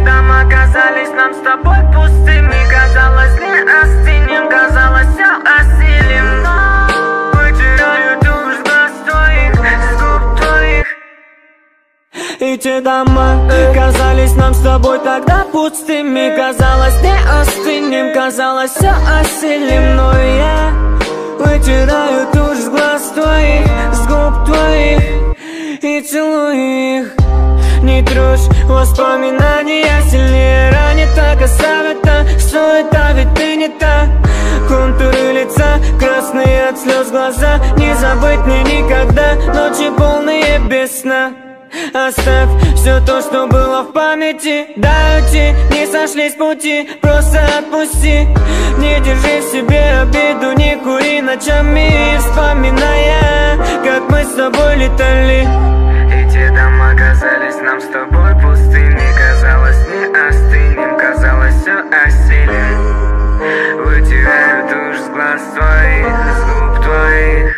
дома казались нам с тобой пустыми. Казалось, не остынем, казалось, все осилим. Вытираю тушь с глаз твоих, с губ твоих. И те дома казались нам с тобой тогда пустыми. Казалось, не остынем, казалось, все осилим. Но я вытираю тушь с глаз твоих, с губ твоих и целую их. Не трожь воспоминания, сильнее ранит, так оставит та суета, ведь ты не та. Контуры лица, красные от слез глаза, не забыть мне никогда, ночи полные без сна. Оставь все то, что было в памяти, дай уйти, не сошлись пути, просто отпусти. Не держи в себе обиду, не кури ночами, вспоминая, как мы с тобой летали. Эти дома казались нам с тобой пустыми. Казалось, не остынем, казалось, все осилим. Вытираю тушь с глаз твоих, с губ твоих.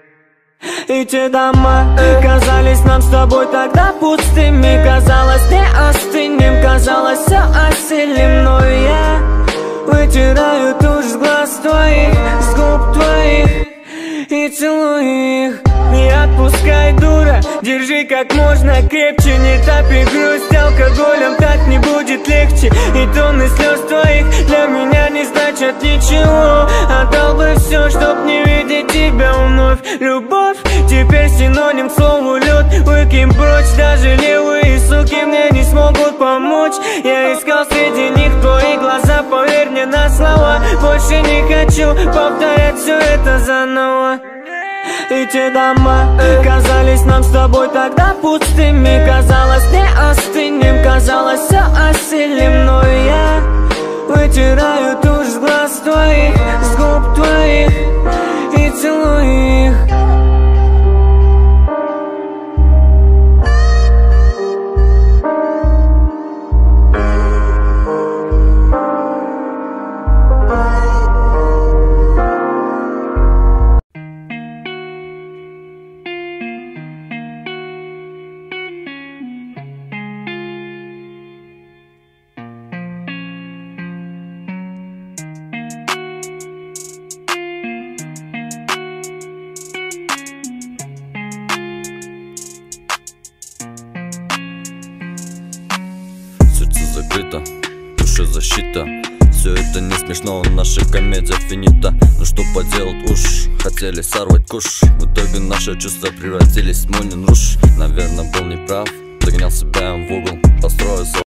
И те дома казались нам с тобой тогда пустыми. Казалось, не остынем, казалось, все осилим. Но я вытираю тушь с глаз твоих, с губ твоих и целую их. Не отпускай, дура, держи как можно крепче. Не топи грусть алкоголем, так не будет легче. И тонны слез твоих для меня не значат ничего. Отдал бы все, чтоб не видеть тебя вновь. Любовь теперь синоним к слову лед. Выкинь прочь, даже левые суки мне не смогут помочь. Я искал среди них твои глаза, поверь мне на слова. Больше не хочу повторять все это заново. И те дома казались нам с тобой тогда пустыми. Казалось, не остынем, казалось, все осилим. Но я вытираю тушь с глаз твоих, с губ твоих и целую их. Закрыто, душа защита. Все это не смешно, наша комедия финита. Ну что поделать уж, хотели сорвать куш. В итоге наши чувства превратились в Мулин Руж. Наверное, был неправ, загонял себя в угол, построил